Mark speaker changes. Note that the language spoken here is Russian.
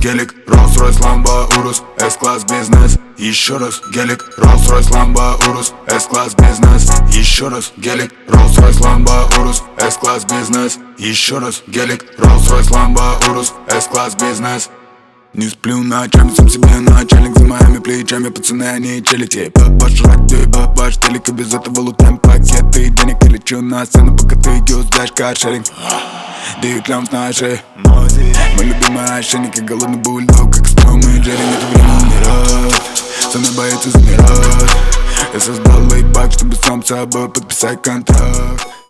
Speaker 1: гелик, Rolls-Royce, Lambo, Urus, S-класс бизнес. Еще раз гелик, Rolls-Royce, Lambo, Urus, S-класс бизнес. Еще раз гелик, Rolls-Royce, Lambo, Urus, S-класс бизнес. Еще раз гелик, Rolls-Royce, Lambo, Urus, S-класс бизнес. Не сплю ночами, сам себе начальник за моими плечами. Пацаны, они челити, бабаш радио, бабаш телек. И без этого лутаем пакеты денег. Я лечу на сцену, пока ты юздаешь каршеринг. Дают лям с нашей мой любимый ошейник и голодный бульдог. Как Том и Джерри, нет времени умирать. Со мной боится замирать. Я создал лейбак, чтобы сам с собой подписать контракт.